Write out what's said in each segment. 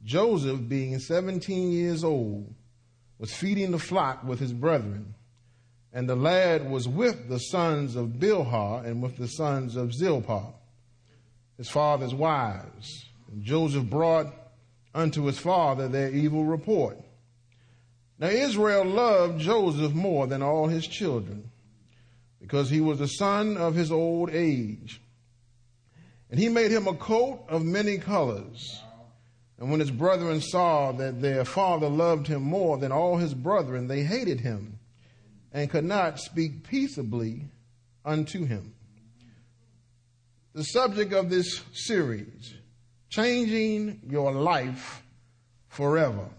Joseph, being 17 years old, was feeding the flock with his brethren, and the lad was with the sons of Bilhah and with the sons of Zilpah, his father's wives. And Joseph brought unto his father their evil report. Now Israel loved Joseph more than all his children, because he was the son of his old age. And he made him a coat of many colors. And when his brethren saw that their father loved him more than all his brethren, they hated him and could not speak peaceably unto him. The subject of this series, changing your life forever.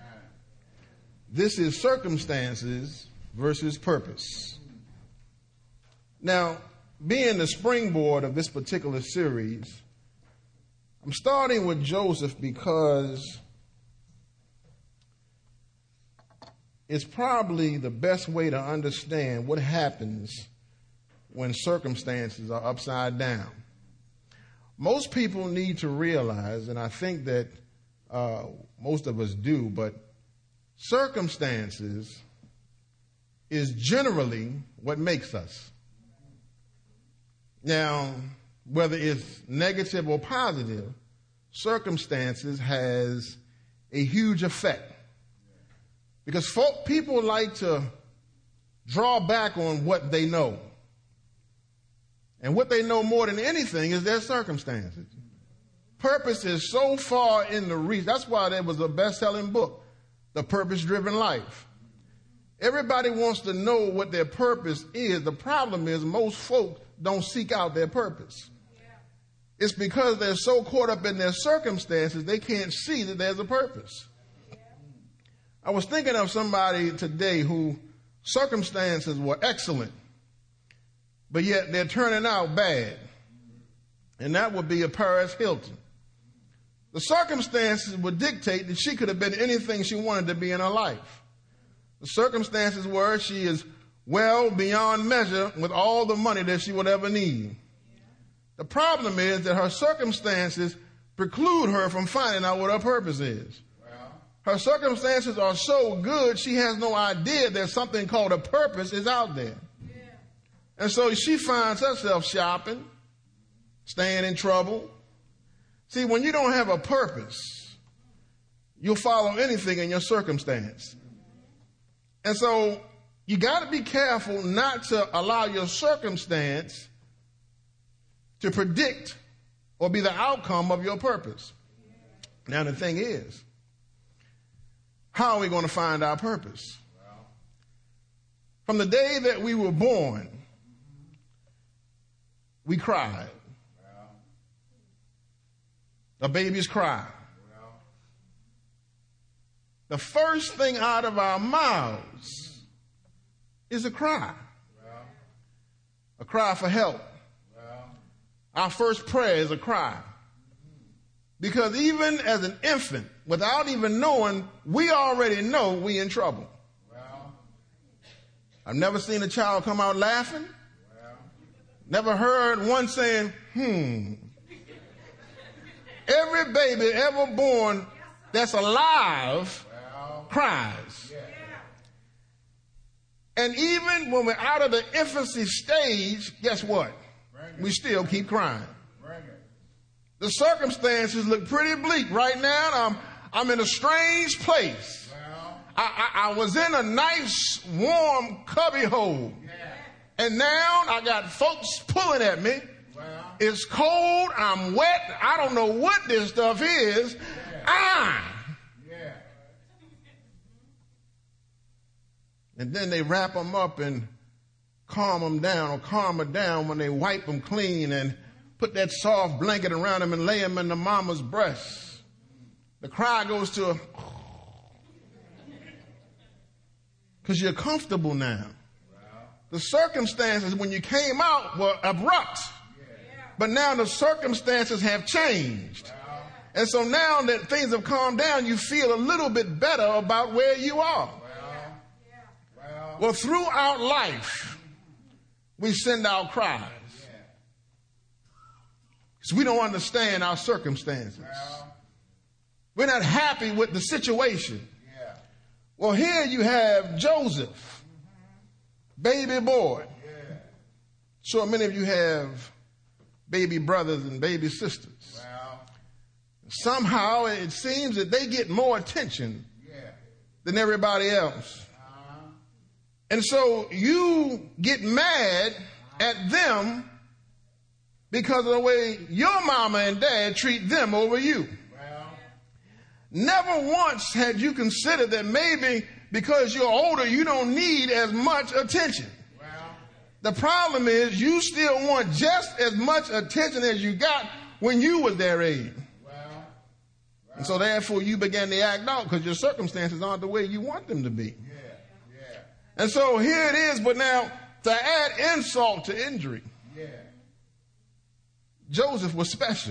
This is circumstances versus purpose. Now, being the springboard of this particular series, I'm starting with Joseph because it's probably the best way to understand what happens when circumstances are upside down. Most people need to realize, and I think that most of us do, but circumstances is generally what makes us. Now, whether it's negative or positive, circumstances has a huge effect. Because people like to draw back on what they know. And what they know more than anything is their circumstances. Purpose is so far in the reach. That's why there was a best-selling book, The Purpose-Driven Life. Everybody wants to know what their purpose is. The problem is most folk don't seek out their purpose. It's because they're so caught up in their circumstances, they can't see that there's a purpose. I was thinking of somebody today who circumstances were excellent, but yet they're turning out bad. And that would be a Paris Hilton. The circumstances would dictate that she could have been anything she wanted to be in her life. The circumstances were she is well beyond measure with all the money that she would ever need. The problem is that her circumstances preclude her from finding out what her purpose is. Her circumstances are so good, she has no idea that something called a purpose is out there. And so she finds herself shopping, staying in trouble. See, when you don't have a purpose, you'll follow anything in your circumstance. And so you got to be careful not to allow your circumstance to predict or be the outcome of your purpose. Now, the thing is, how are we going to find our purpose? From the day that we were born, we cried. The babies cry. The first thing out of our mouths is a cry. A cry for help. Our first prayer is a cry. Because even as an infant, without even knowing, we already know we in trouble. I've never seen a child come out laughing. Never heard one saying, Every baby ever born that's alive cries. And even when we're out of the infancy stage, guess what? We still keep crying. The circumstances look pretty bleak right now. I'm in a strange place. I was in a nice, warm cubby hole. And now I got folks pulling at me. It's cold. I'm wet. I don't know what this stuff is. And then they wrap them up and calm them down or calm her down when they wipe them clean and put that soft blanket around them and lay them in the mama's breast. The cry goes to, because you're comfortable now. The circumstances when you came out were abrupt. But now the circumstances have changed. And so now that things have calmed down, you feel a little bit better about where you are. Well, throughout life, we send out cries. Because we don't understand our circumstances. We're not happy with the situation. Yeah. Well, here you have Joseph, baby boy. Yeah. Sure, many of you have baby brothers and baby sisters. Well. Somehow it seems that they get more attention than everybody else. And so you get mad at them because of the way your mama and dad treat them over you. Never once had you considered that maybe because you're older, you don't need as much attention. The problem is you still want just as much attention as you got when you was their age. And so therefore you began to act out because your circumstances aren't the way you want them to be. And so here it is, but now to add insult to injury, Joseph was special.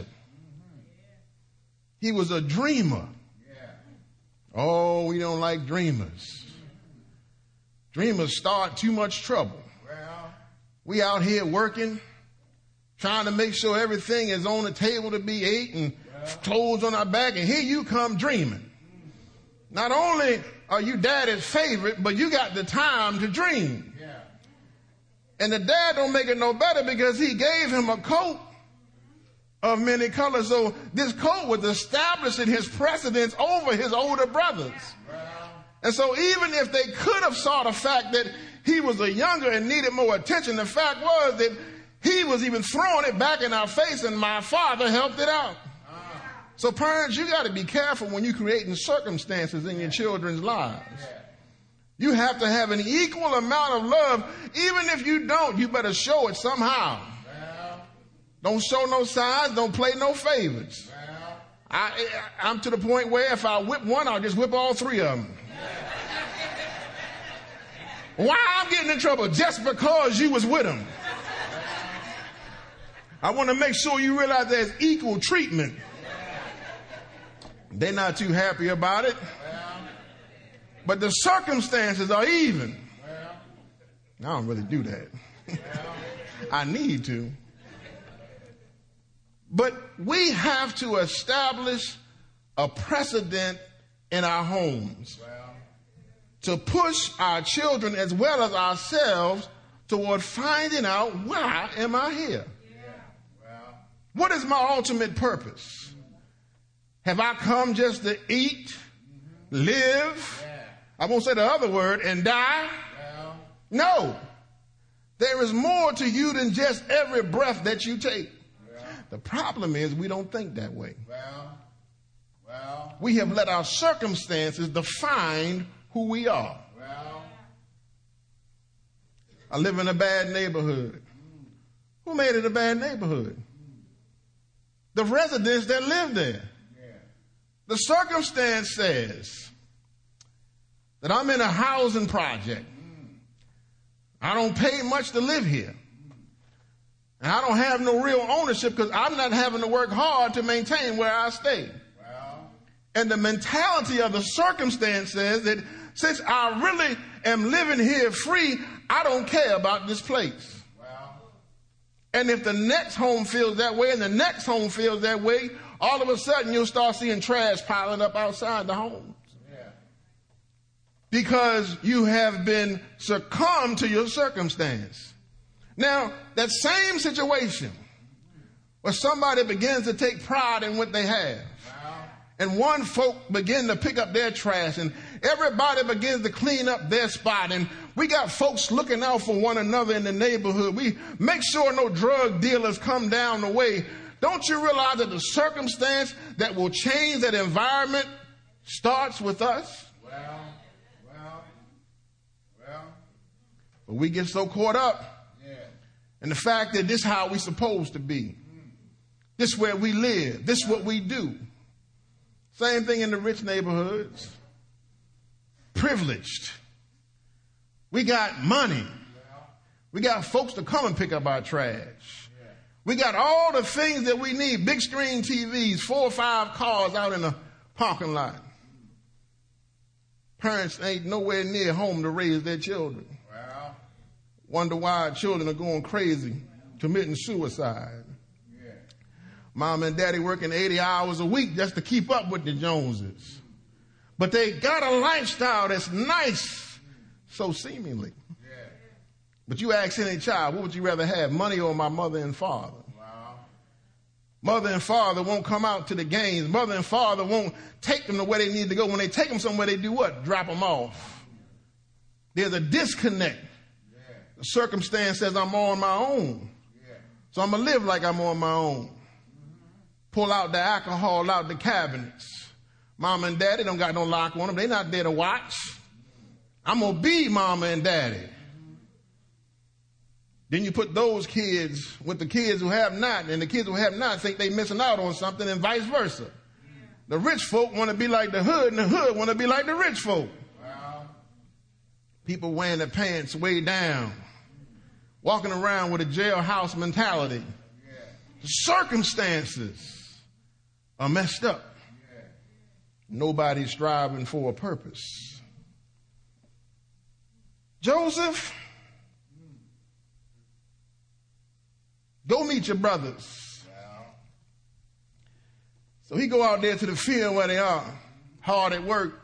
He was a dreamer. Oh, we don't like dreamers. Dreamers start too much trouble. We out here working, trying to make sure everything is on the table to be ate and clothes on our back, and here you come dreaming. Not only are you daddy's favorite, but you got the time to dream. And the dad don't make it no better because he gave him a coat of many colors. So this coat was establishing his precedence over his older brothers. And so even if they could have saw the fact that he was a younger and needed more attention, the fact was that he was even throwing it back in our face, and my father helped it out. So parents, you got to be careful when you're creating circumstances in your children's lives. You have to have an equal amount of love. Even if you don't, you better show it somehow. Don't show no signs. Don't play no favors. I'm to the point where if I whip one, I'll just whip all three of them. Why I'm getting in trouble? Just because you was with them. I want to make sure you realize there's equal treatment. They're not too happy about it. But the circumstances are even. I don't really do that. I need to. But we have to establish a precedent in our homes to push our children as well as ourselves toward finding out, why am I here? What is my ultimate purpose? Have I come just to eat, live, I won't say the other word, and die? No. There is more to you than just every breath that you take. The problem is we don't think that way. We have let our circumstances define who we are. I live in a bad neighborhood. Who made it a bad neighborhood? The residents that live there. The circumstance says that I'm in a housing project. I don't pay much to live here. And I don't have no real ownership because I'm not having to work hard to maintain where I stay. And the mentality of the circumstance says that since I really am living here free, I don't care about this place. And if the next home feels that way and the next home feels that way, all of a sudden you'll start seeing trash piling up outside the homes. Because you have been succumbed to your circumstance. Now, that same situation where somebody begins to take pride in what they have, and one folk begin to pick up their trash, and everybody begins to clean up their spot, and we got folks looking out for one another in the neighborhood. We make sure no drug dealers come down the way. Don't you realize that the circumstance that will change that environment starts with us? But we get so caught up in the fact that this is how we're supposed to be. This is where we live. This is what we do. Same thing in the rich neighborhoods. Privileged. We got money. We got folks to come and pick up our trash. We got all the things that we need. Big screen TVs, 4 or 5 cars out in the parking lot. Parents ain't nowhere near home to raise their children. Wonder why children are going crazy, committing suicide. Mom and daddy working 80 hours a week just to keep up with the Joneses. But they got a lifestyle that's nice, so seemingly. Yeah. But you ask any child, what would you rather have, money or my mother and father? Wow. Mother and father won't come out to the games. Mother and father won't take them to where they need to go. When they take them somewhere, they do what? Drop them off. There's a disconnect. Yeah. The circumstance says I'm on my own. Yeah. So I'm going to live like I'm on my own. Pull out the alcohol out the cabinets. Mama and daddy don't got no lock on them. They're not there to watch. I'm going to be mama and daddy. Then you put those kids with the kids who have not, and the kids who have not think they're missing out on something, and vice versa. The rich folk want to be like the hood, and the hood want to be like the rich folk. Wow. People wearing their pants way down, walking around with a jailhouse mentality. Yeah. The circumstances are messed up. Yeah. Nobody's striving for a purpose. Joseph, go meet your brothers. Wow. So he go out there to the field where they are, hard at work.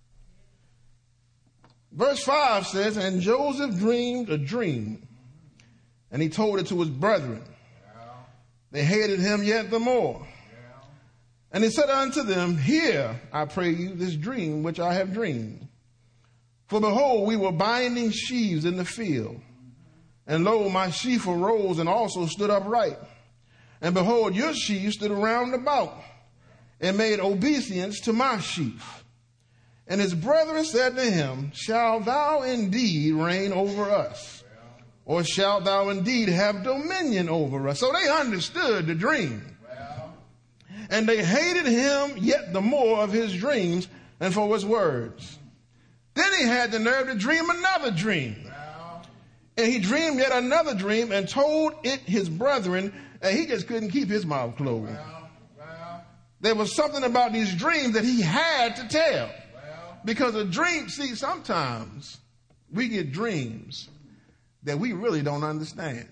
Verse 5 says, and Joseph dreamed a dream, and he told it to his brethren. Wow. They hated him yet the more. And he said unto them, hear, I pray you, this dream which I have dreamed. For behold, we were binding sheaves in the field. And lo, my sheaf arose and also stood upright. And behold, your sheaves stood around about and made obeisance to my sheaf. And his brethren said to him, shalt thou indeed reign over us? Or shalt thou indeed have dominion over us? So they understood the dream. And they hated him yet the more of his dreams and for his words. Then he had the nerve to dream another dream. Wow. And he dreamed yet another dream and told it his brethren, and he just couldn't keep his mouth closed. Wow. Wow. There was something about these dreams that he had to tell. Wow. Because a dream, see, sometimes we get dreams that we really don't understand.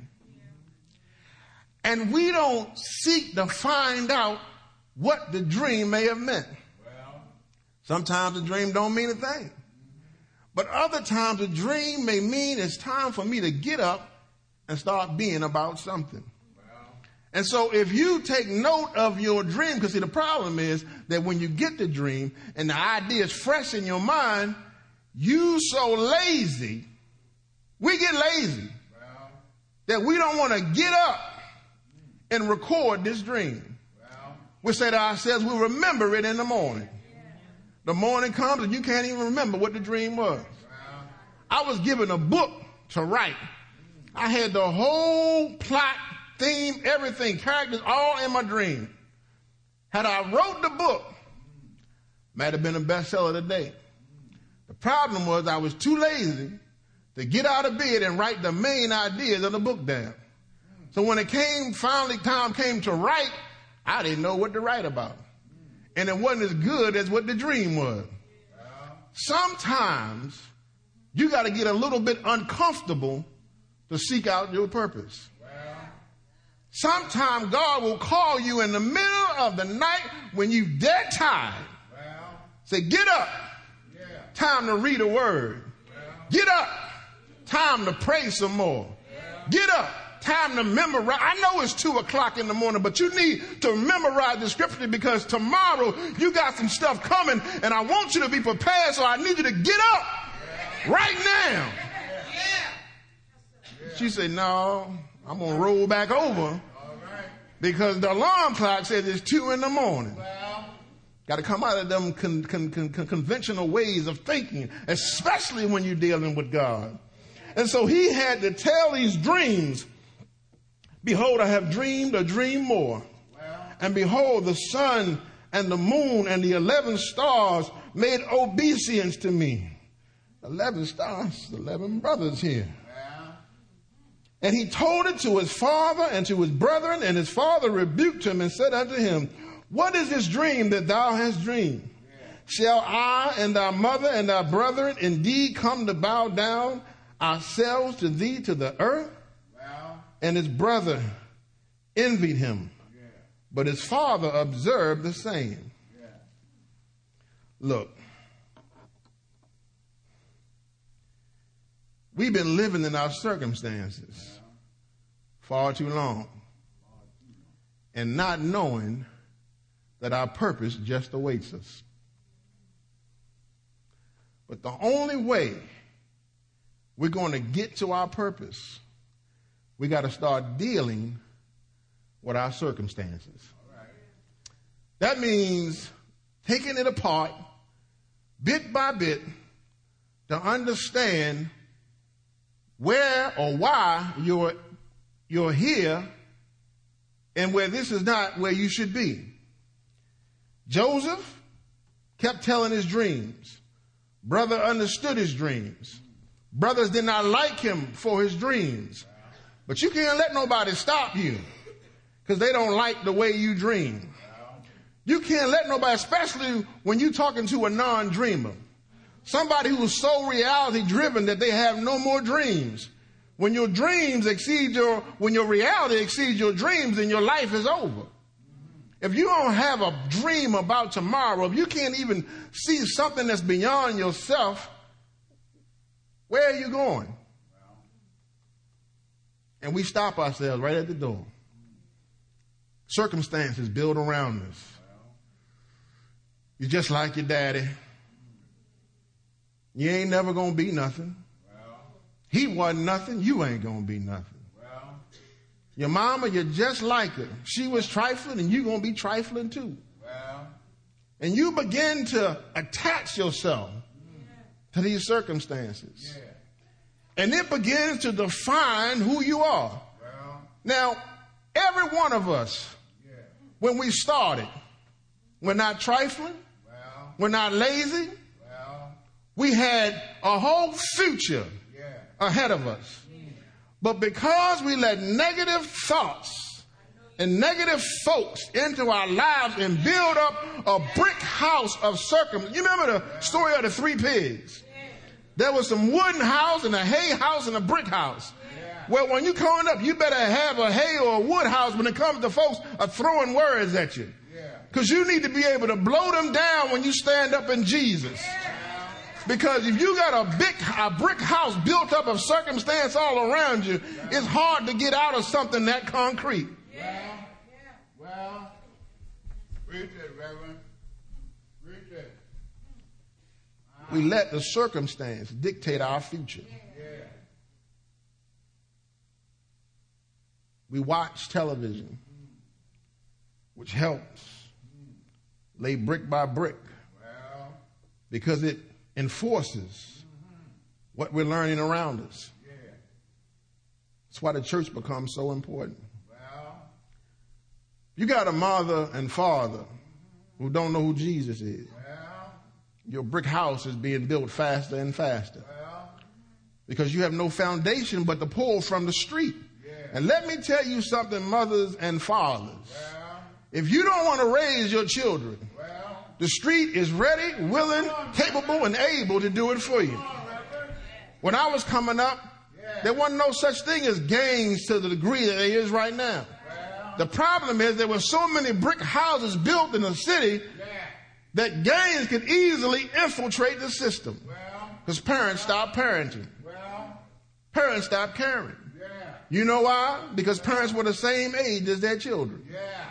And we don't seek to find out what the dream may have meant. Well, sometimes the dream don't mean a thing. But other times the dream may mean it's time for me to get up and start being about something. Well, and so if you take note of your dream, because see the problem is that when you get the dream and the idea is fresh in your mind, you so lazy, we get lazy, well, that we don't want to get up and record this dream. We say to ourselves, we'll remember it in the morning. The morning comes and you can't even remember what the dream was. I was given a book to write. I had the whole plot, theme, everything, characters, all in my dream. Had I wrote the book, might have been a bestseller today. The problem was I was too lazy to get out of bed and write the main ideas of the book down. So when it finally time came to write, I didn't know what to write about. And it wasn't as good as what the dream was. Sometimes you got to get a little bit uncomfortable to seek out your purpose. Sometimes God will call you in the middle of the night when you dead tired. Say, get up. Time to read a word. Get up. Time to pray some more. Get up. Time to memorize. I know it's 2:00 in the morning, but you need to memorize the scripture because tomorrow you got some stuff coming and I want you to be prepared, so I need you to get up right now. She said, no, I'm going to roll back over because the alarm clock says it's 2 in the morning. Got to come out of them conventional ways of thinking, especially when you're dealing with God. And so he had to tell these dreams. Behold, I have dreamed a dream more. And behold, the sun and the moon and the 11 stars made obeisance to me. 11 stars, 11 brothers here. And he told it to his father and to his brethren, and his father rebuked him and said unto him, what is this dream that thou hast dreamed? Shall I and thy mother and thy brethren indeed come to bow down ourselves to thee to the earth? And his brother envied him. but his father observed the same. Yeah. Look, we've been living in our circumstances far too long and not knowing that our purpose just awaits us. But the only way we're going to get to our purpose, we got to start dealing with our circumstances. That means taking it apart bit by bit to understand where or why you're here and where this is not where you should be. Joseph kept telling his dreams. Brother understood his dreams. Brothers did not like him for his dreams. But you can't let nobody stop you because they don't like the way you dream. You can't let nobody, especially when you're talking to a non-dreamer, somebody who's so reality driven that they have no more dreams. When your dreams when your reality exceeds your dreams, then your life is over. If you don't have a dream about tomorrow, if you can't even see something that's beyond yourself, where are you going? And we stop ourselves right at the door. Circumstances build around us. You're just like your daddy. You ain't never going to be nothing. He wasn't nothing. You ain't going to be nothing. Your mama, you're just like her. She was trifling and you're going to be trifling too. And you begin to attach yourself to these circumstances. And it begins to define who you are. Now, every one of us, when we started, we're not trifling. We're not lazy. We had a whole future ahead of us. But because we let negative thoughts and negative folks into our lives and build up a brick house of circumstances. You remember the story of the 3 pigs? There was some wooden house and a hay house and a brick house. Well, when you're coming up, you better have a hay or a wood house when it comes to folks are throwing words at you. Because you need to be able to blow them down when you stand up in Jesus. Because if you got a brick house built up of circumstance all around you, it's hard to get out of something that concrete. Well, read it, Reverend. Read it. We let the circumstance dictate our future. We watch television, which helps lay brick by brick because it enforces what we're learning around us. That's why the church becomes so important. You got a mother and father who don't know who Jesus is. Your brick house is being built faster and faster because you have no foundation but the pull from the street. And let me tell you something, mothers and fathers. If you don't want to raise your children, the street is ready, willing, capable, and able to do it for you. When I was coming up, there wasn't no such thing as gangs to the degree that there is right now. The problem is there were so many brick houses built in the city that gangs could easily infiltrate the system. Because parents stopped parenting. Parents stopped caring. You know why? Because parents were the same age as their children.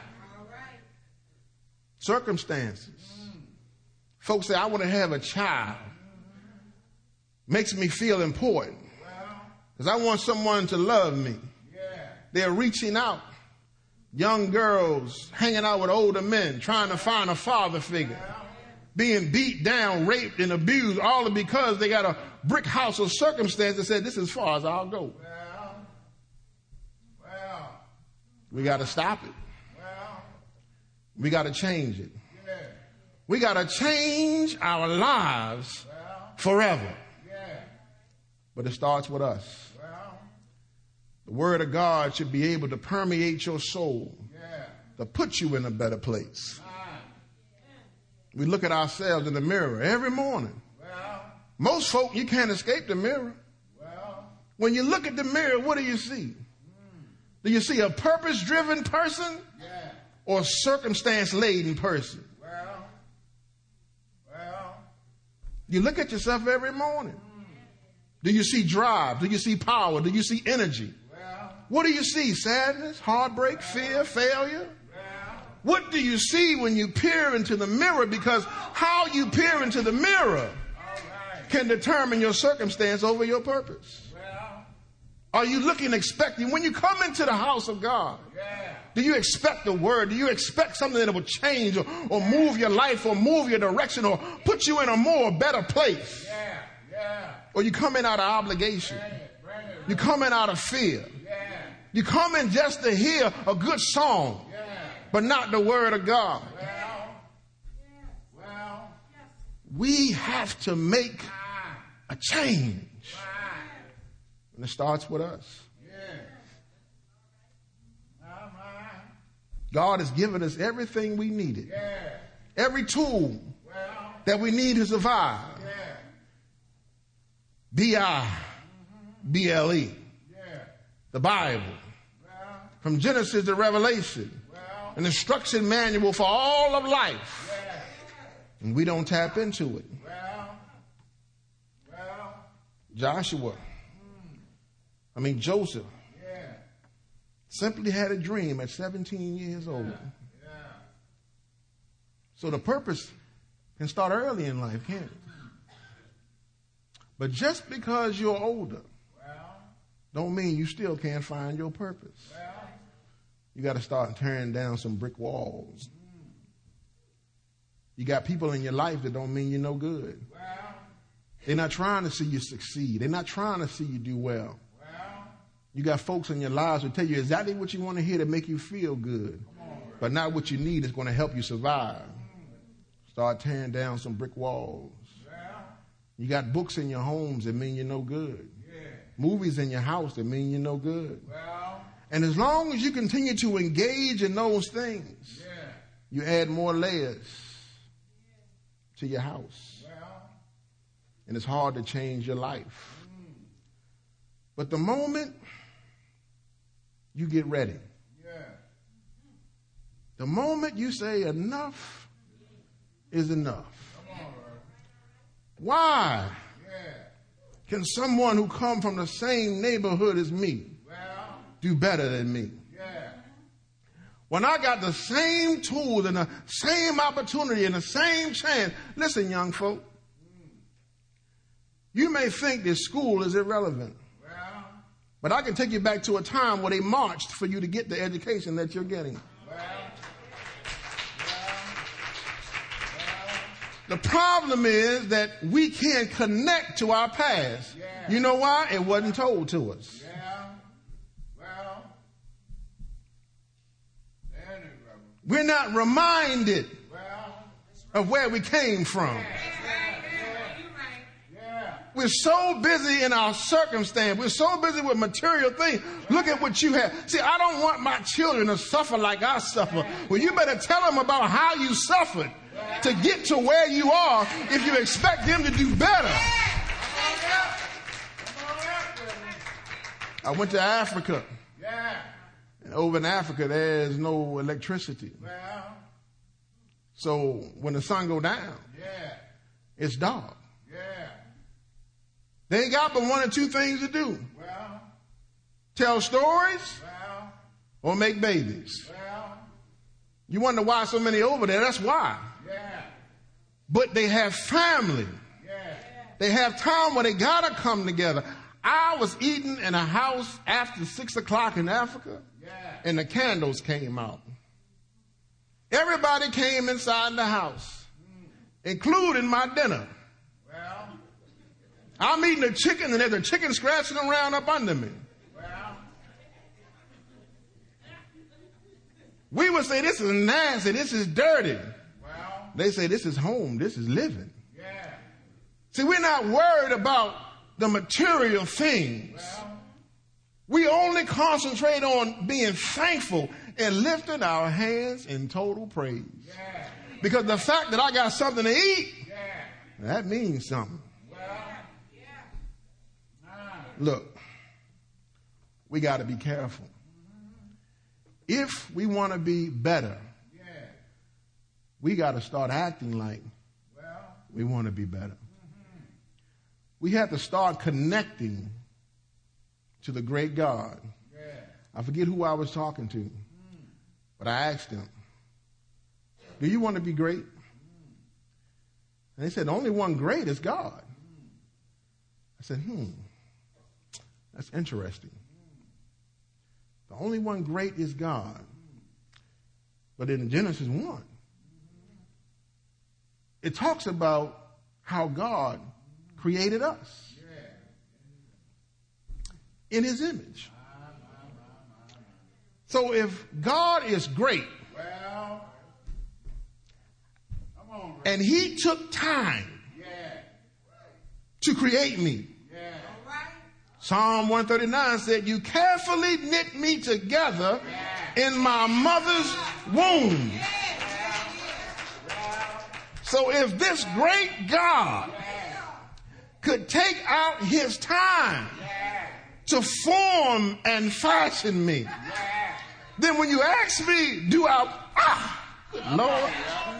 Circumstances. Folks say, I want to have a child. Makes me feel important. Because I want someone to love me. They're reaching out. Young girls hanging out with older men, trying to find a father figure. Being beat down, raped, and abused, all because they got a brick house of circumstance that said, this is as far as I'll go. We got to stop it. We got to change it. We got to change our lives forever. But it starts with us. The word of God should be able to permeate your soul to put you in a better place. We look at ourselves in the mirror every morning. Most folk, you can't escape the mirror. When you look at the mirror, what do you see? Do you see a purpose-driven person or circumstance-laden person? You look at yourself every morning. Do you see drive? Do you see power? Do you see energy? What do you see? Sadness, heartbreak, fear, failure? What do you see when you peer into the mirror? Because how you peer into the mirror can determine your circumstance over your purpose. Are you looking, expecting? When you come into the house of God, do you expect the word? Do you expect something that will change or move your life or move your direction or put you in a more better place? Or you come in out of obligation? You come in out of fear? You come in just to hear a good song, but not the word of God? We have to make a change. And it starts with us. God has given us everything we needed. Every tool that we need to survive. B-I-B-L-E. The Bible. From Genesis to Revelation. An instruction manual for all of life. And we don't tap into it. Joseph simply had a dream at 17 years old. So the purpose can start early in life, can't it? But just because you're older don't mean you still can't find your purpose. You got to start tearing down some brick walls. You got people in your life that don't mean you're no good. They're not trying to see you succeed. They're not trying to see you do well. You got folks in your lives who tell you exactly what you want to hear to make you feel good, but not what you need is going to help you survive. Start tearing down some brick walls. You got books in your homes that mean you're no good. Movies in your house that mean you're no good. And as long as you continue to engage in those things, you add more layers to your house. And it's hard to change your life. But the moment you get ready, the moment you say enough is enough. Why can someone who come from the same neighborhood as me do better than me? When I got the same tools and the same opportunity and the same chance. Listen, young folk, you may think that school is irrelevant, but I can take you back to a time where they marched for you to get the education that you're getting. The problem is that we can't connect to our past. You know why? It wasn't told to us. We're not reminded of where we came from. We're so busy in our circumstance. We're so busy with material things. Look at what you have. See, I don't want my children to suffer like I suffer. Well, you better tell them about how you suffered to get to where you are if you expect them to do better. I went to Africa. And over in Africa, there's no electricity. So when the sun go down, it's dark. They ain't got but one or two things to do. Tell stories or make babies. You wonder why so many over there. That's why. But they have family. They have time where they got to come together. I was eating in a house after 6 o'clock in Africa, and the candles came out. Everybody came inside the house, including my dinner. I'm eating a chicken, and there's a chicken scratching around up under me. We would say, this is nasty, this is dirty. They say, this is home, this is living. See, we're not worried about the material things. We only concentrate on being thankful and lifting our hands in total praise. Because the fact that I got something to eat, that means something. Look, we got to be careful. If we want to be better we got to start acting like we want to be better. We have to start connecting to the great God. I forget who I was talking to, but I asked him, do you want to be great? And they said, the only one great is God. I said, that's interesting. The only one great is God. But in Genesis 1, it talks about how God created us in his image. So if God is great, and he took time to create me, Psalm 139 said, you carefully knit me together in my mother's womb. So if this great God could take out his time to form and fashion me, then when you ask me, good Lord.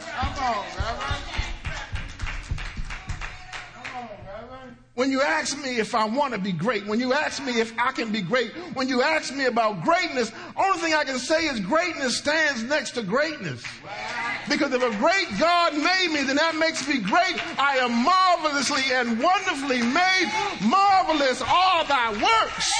When you ask me if I want to be great, when you ask me if I can be great, when you ask me about greatness, only thing I can say is greatness stands next to greatness. Because if a great God made me, then that makes me great. I am marvelously and wonderfully made. Marvelous are thy works.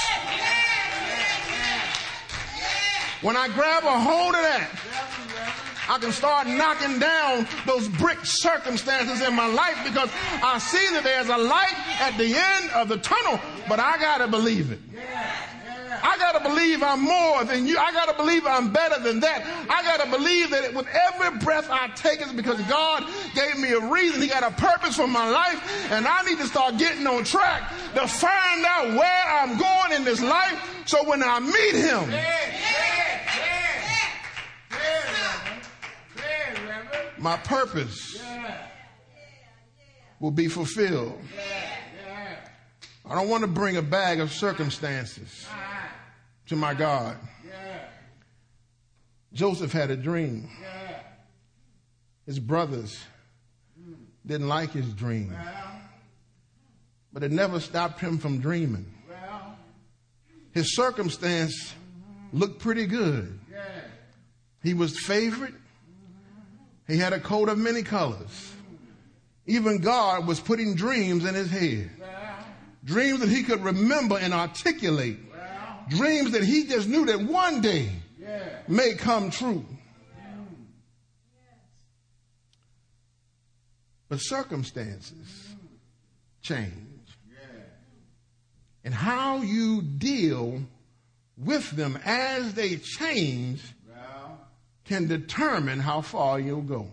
When I grab a hold of that, I can start knocking down those brick circumstances in my life, because I see that there's a light at the end of the tunnel, but I got to believe it. I got to believe I'm more than you. I got to believe I'm better than that. I got to believe that with every breath I take is because God gave me a reason. He got a purpose for my life, and I need to start getting on track to find out where I'm going in this life, so when I meet him, my purpose will be fulfilled. I don't want to bring a bag of circumstances to my God. Joseph had a dream. His brothers didn't like his dream, but it never stopped him from dreaming. His circumstance looked pretty good. He was favored. He had a coat of many colors. Even God was putting dreams in his head. Dreams that he could remember and articulate. Dreams that he just knew that one day may come true. But circumstances change. And how you deal with them as they change can determine how far you'll go.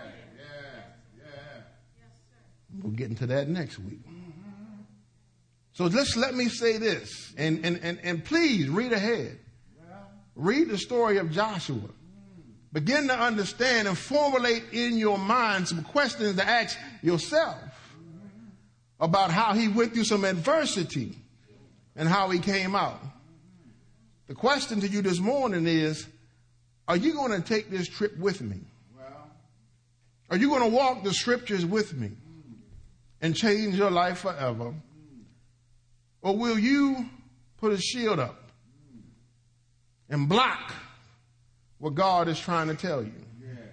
We'll get into that next week. So let me say this, and please read ahead. Read the story of Joshua. Begin to understand and formulate in your mind some questions to ask yourself about how he went through some adversity and how he came out. The question to you this morning is, are you going to take this trip with me? Are you going to walk the scriptures with me and change your life forever? Or will you put a shield up and block what God is trying to tell you?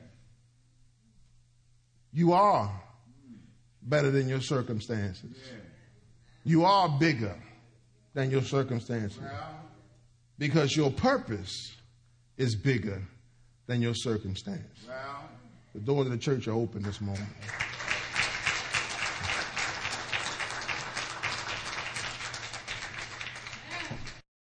You are better than your circumstances. You are bigger than your circumstances, because your purpose is bigger than your circumstance. The doors of the church are open this morning.